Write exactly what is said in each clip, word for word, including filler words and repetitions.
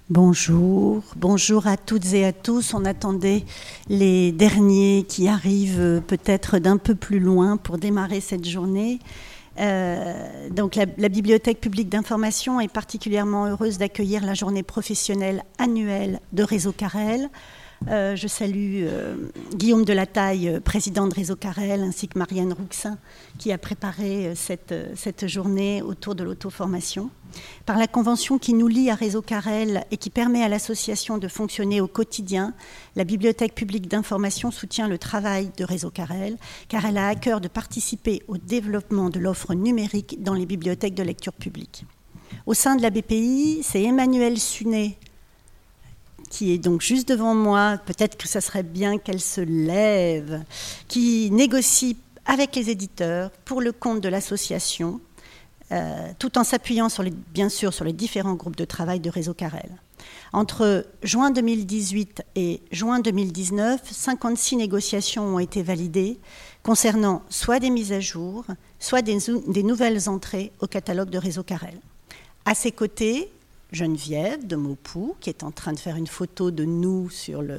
Bonjour, bonjour à toutes et à tous. On attendait les derniers qui arrivent peut-être d'un peu plus loin pour démarrer cette journée. Euh, donc la, la Bibliothèque publique d'information est particulièrement heureuse d'accueillir la journée professionnelle annuelle de Réseau Carrel. Euh, je salue euh, Guillaume Delataille, président de Réseau Carrel, ainsi que Marianne Rouxin, qui a préparé euh, cette, cette journée autour de l'auto-formation. Par la convention qui nous lie à Réseau Carrel et qui permet à l'association de fonctionner au quotidien, la Bibliothèque publique d'information soutient le travail de Réseau Carrel, car elle a à cœur de participer au développement de l'offre numérique dans les bibliothèques de lecture publique. Au sein de la B P I, c'est Emmanuelle Sunet, qui est donc juste devant moi, peut-être que ça serait bien qu'elle se lève, qui négocie avec les éditeurs pour le compte de l'association, euh, tout en s'appuyant sur les, bien sûr sur les différents groupes de travail de Réseau Carrel. Entre juin deux mille dix-huit et juin deux mille dix-neuf, cinquante-six négociations ont été validées concernant soit des mises à jour, soit des, des nouvelles entrées au catalogue de Réseau Carrel. À ses côtés, Geneviève de Maupoux, qui est en train de faire une photo de nous sur le...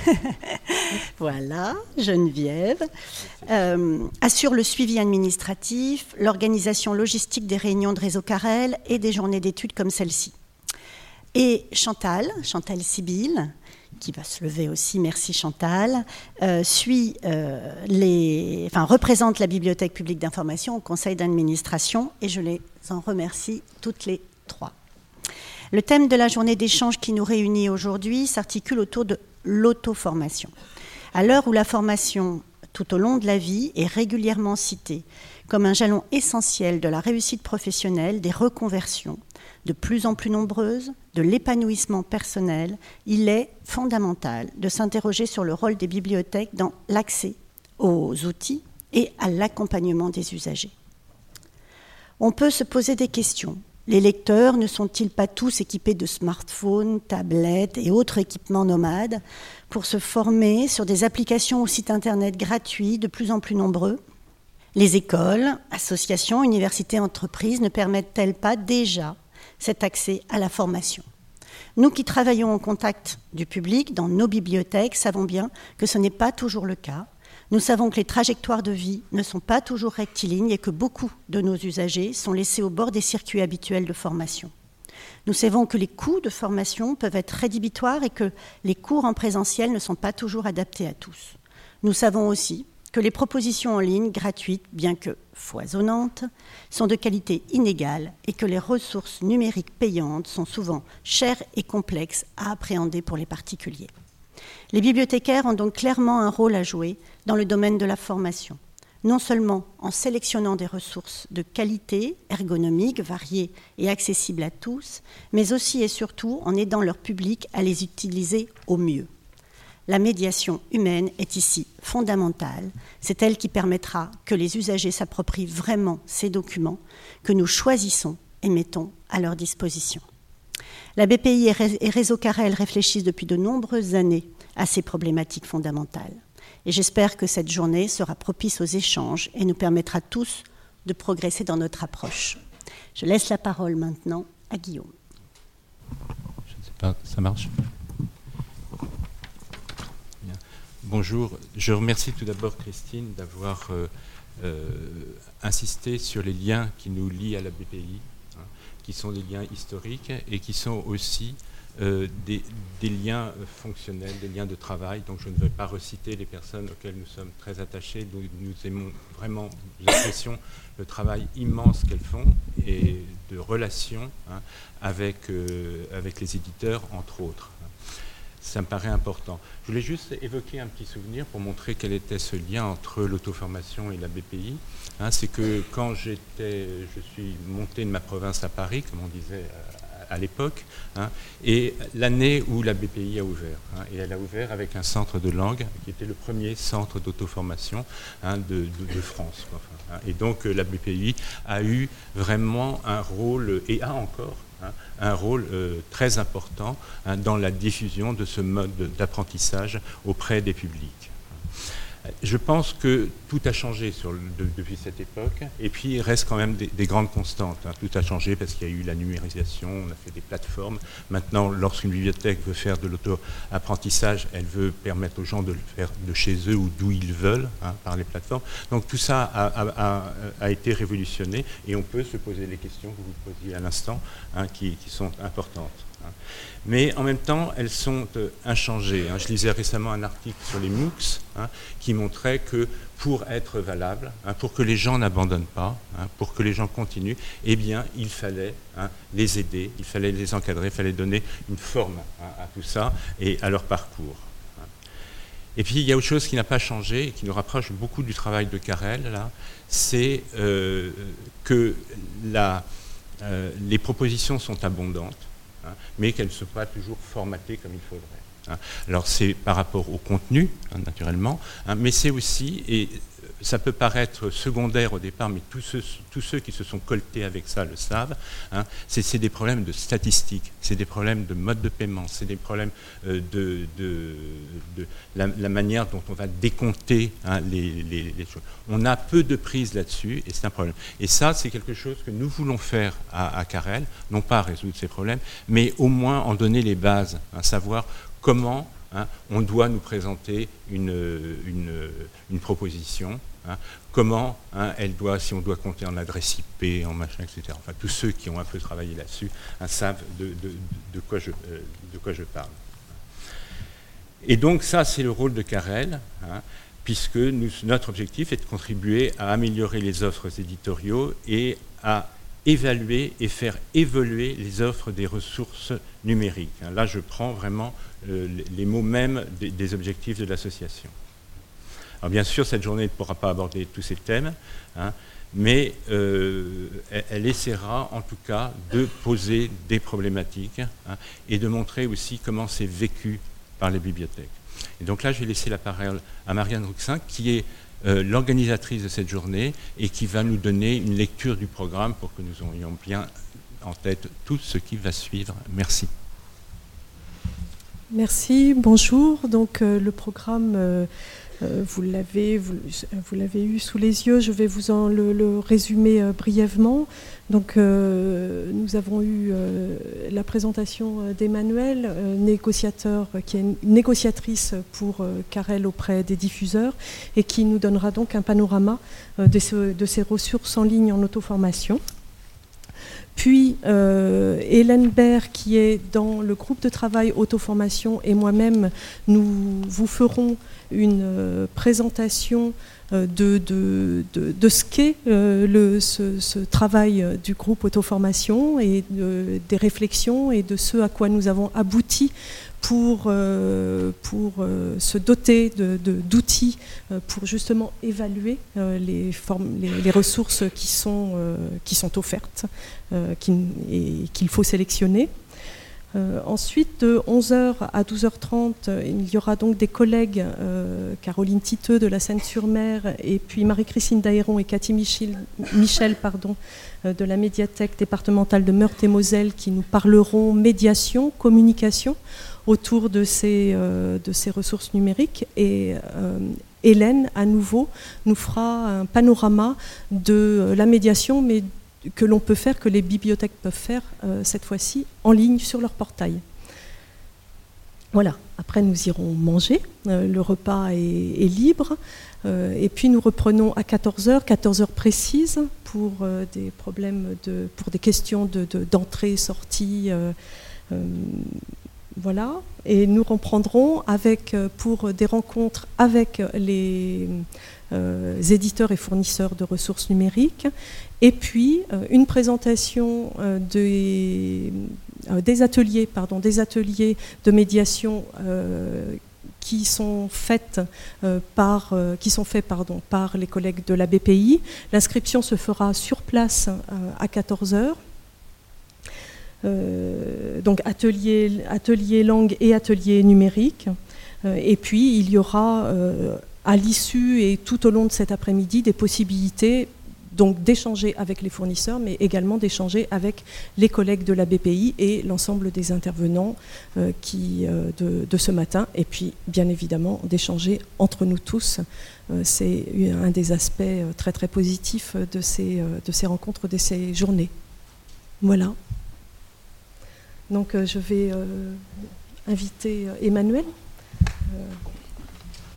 voilà, Geneviève, euh, assure le suivi administratif, l'organisation logistique des réunions de Réseau Carrel et des journées d'études comme celle-ci. Et Chantal, Chantal Sibylle, qui va se lever aussi, merci Chantal, euh, suit euh, les... enfin, représente la Bibliothèque publique d'information au conseil d'administration et je les en remercie toutes les trois. Le thème de la journée d'échange qui nous réunit aujourd'hui s'articule autour de l'auto-formation. À l'heure où la formation tout au long de la vie est régulièrement citée comme un jalon essentiel de la réussite professionnelle, des reconversions, de plus en plus nombreuses, de l'épanouissement personnel, il est fondamental de s'interroger sur le rôle des bibliothèques dans l'accès aux outils et à l'accompagnement des usagers. On peut se poser des questions. Les lecteurs ne sont-ils pas tous équipés de smartphones, tablettes et autres équipements nomades pour se former sur des applications ou sites internet gratuits de plus en plus nombreux ? Les écoles, associations, universités, entreprises ne permettent-elles pas déjà cet accès à la formation ? Nous qui travaillons en contact du public dans nos bibliothèques savons bien que ce n'est pas toujours le cas. Nous savons que les trajectoires de vie ne sont pas toujours rectilignes et que beaucoup de nos usagers sont laissés au bord des circuits habituels de formation. Nous savons que les coûts de formation peuvent être rédhibitoires et que les cours en présentiel ne sont pas toujours adaptés à tous. Nous savons aussi que les propositions en ligne gratuites, bien que foisonnantes, sont de qualité inégale et que les ressources numériques payantes sont souvent chères et complexes à appréhender pour les particuliers. Les bibliothécaires ont donc clairement un rôle à jouer dans le domaine de la formation, non seulement en sélectionnant des ressources de qualité, ergonomiques, variées et accessibles à tous, mais aussi et surtout en aidant leur public à les utiliser au mieux. La médiation humaine est ici fondamentale. C'est elle qui permettra que les usagers s'approprient vraiment ces documents que nous choisissons et mettons à leur disposition. La B P I et Réseau Carrel réfléchissent depuis de nombreuses années à ces problématiques fondamentales. Et j'espère que cette journée sera propice aux échanges et nous permettra tous de progresser dans notre approche. Je laisse la parole maintenant à Guillaume. Je ne sais pas, ça marche ? Bien. Bonjour, je remercie tout d'abord Christine d'avoir euh, euh, insisté sur les liens qui nous lient à la B P I, hein, qui sont des liens historiques et qui sont aussi Euh, des, des liens fonctionnels, des liens de travail. Donc je ne vais pas reciter les personnes auxquelles nous sommes très attachés. Nous, nous aimons vraiment, j'ai l'impression, le travail immense qu'elles font et de relations hein, avec, euh, avec les éditeurs, entre autres. Ça me paraît important. Je voulais juste évoquer un petit souvenir pour montrer quel était ce lien entre l'auto-formation et la B P I. Hein, c'est que quand j'étais, je suis monté de ma province à Paris, comme on disait à, à l'époque, hein, et l'année où la B P I a ouvert. Hein, et elle a ouvert avec un centre de langue qui était le premier centre d'auto-formation hein, de, de, de France. Enfin, hein, et donc la B P I a eu vraiment un rôle, et a encore, hein, un rôle euh, très important hein, dans la diffusion de ce mode d'apprentissage auprès des publics. Je pense que tout a changé sur le, de, depuis cette époque, et puis il reste quand même des, des grandes constantes. Hein. Tout a changé parce qu'il y a eu la numérisation, on a fait des plateformes. Maintenant, lorsqu'une bibliothèque veut faire de l'auto-apprentissage, elle veut permettre aux gens de le faire de chez eux ou d'où ils veulent, hein, par les plateformes. Donc tout ça a, a, a, a été révolutionné, et on peut se poser les questions que vous posiez à l'instant, hein, qui, qui sont importantes. Hein. Mais en même temps, elles sont euh, inchangées. Hein. Je lisais récemment un article sur les MOOCs, hein, qui montrait que pour être valable, hein, pour que les gens n'abandonnent pas, hein, pour que les gens continuent, eh bien, il fallait, hein, les aider, il fallait les encadrer, il fallait donner une forme, hein, à tout ça et à leur parcours. Hein. Et puis, il y a autre chose qui n'a pas changé et qui nous rapproche beaucoup du travail de Carrel, là, c'est euh, que la, euh, les propositions sont abondantes, hein, mais qu'elles ne sont pas toujours formatées comme il faudrait. Hein. Alors c'est par rapport au contenu, hein, naturellement, hein, mais c'est aussi, et ça peut paraître secondaire au départ, mais tous ceux, tous ceux qui se sont coltés avec ça le savent, hein, c'est des problèmes de statistiques, c'est des problèmes de mode de paiement, c'est des problèmes euh, de, de, de la, la manière dont on va décompter, hein, les, les, les choses. On a peu de prise là-dessus, et c'est un problème. Et ça, c'est quelque chose que nous voulons faire à, à Carrel, non pas résoudre ces problèmes, mais au moins en donner les bases, hein, savoir comment, hein, on doit nous présenter une, une, une proposition, hein, comment, hein, elle doit, si on doit compter en adresse I P, en machin, et cetera. Enfin, tous ceux qui ont un peu travaillé là-dessus, hein, savent de, de, de, quoi je, euh, de quoi je parle. Et donc ça, c'est le rôle de Carrel, hein, puisque nous, notre objectif est de contribuer à améliorer les offres éditoriaux et à évaluer et faire évoluer les offres des ressources numériques. Là, je prends vraiment euh, les mots mêmes des, des objectifs de l'association. Alors bien sûr, cette journée ne pourra pas aborder tous ces thèmes, hein, mais euh, elle, elle essaiera en tout cas de poser des problématiques, hein, et de montrer aussi comment c'est vécu par les bibliothèques. Et donc là, je vais laisser la parole à Marianne Ruxin, qui est Euh, l'organisatrice de cette journée et qui va nous donner une lecture du programme pour que nous ayons bien en tête tout ce qui va suivre. Merci. Merci, bonjour. Donc euh, le programme, euh, euh, vous l'avez vous, vous l'avez eu sous les yeux, je vais vous en le, le résumer euh, brièvement. Donc euh, nous avons eu euh, la présentation d'Emmanuelle, euh, négociateur, qui est une négociatrice pour euh, Carrel auprès des diffuseurs, et qui nous donnera donc un panorama euh, de, ce, de ces ressources en ligne en auto-formation. Puis euh, Hélène Baird, qui est dans le groupe de travail auto-formation, et moi-même, nous vous ferons une euh, présentation euh, de, de, de, de ce qu'est euh, le, ce, ce travail du groupe auto-formation et de, des réflexions et de ce à quoi nous avons abouti pour, euh, pour euh, se doter de, de, d'outils euh, pour justement évaluer euh, les, formes, les, les ressources qui sont, euh, qui sont offertes euh, qui, et qu'il faut sélectionner. Euh, ensuite, de onze heures à douze heures trente, il y aura donc des collègues, euh, Caroline Titeux de la Seine-sur-Mer, et puis Marie-Christine Daéron et Cathy Michel, Michel pardon, euh, de la médiathèque départementale de Meurthe-et-Moselle, qui nous parleront médiation, communication autour de ces, euh, de ces ressources numériques. Et euh, Hélène, à nouveau, nous fera un panorama de la médiation, mais que l'on peut faire, que les bibliothèques peuvent faire euh, cette fois-ci en ligne sur leur portail. Voilà, après nous irons manger, euh, le repas est, est libre, euh, et puis nous reprenons à quatorze heures, quatorze heures précises, pour euh, des problèmes, de, pour des questions de, de, d'entrée, sortie, euh, euh, voilà, et nous reprendrons avec, pour des rencontres avec les euh, éditeurs et fournisseurs de ressources numériques, et puis euh, une présentation euh, des, euh, des ateliers, pardon, des ateliers de médiation euh, qui sont faites euh, par, euh, qui sont faits pardon, par les collègues de la B P I. L'inscription se fera sur place euh, à quatorze heures. Euh, donc atelier, atelier langue et atelier numérique. Euh, et puis il y aura euh, à l'issue et tout au long de cet après-midi des possibilités donc d'échanger avec les fournisseurs, mais également d'échanger avec les collègues de la B P I et l'ensemble des intervenants euh, qui, euh, de, de ce matin, et puis bien évidemment d'échanger entre nous tous. Euh, c'est un des aspects très très positifs de ces, de ces rencontres, de ces journées. Voilà. Donc euh, je vais euh, inviter Emmanuel.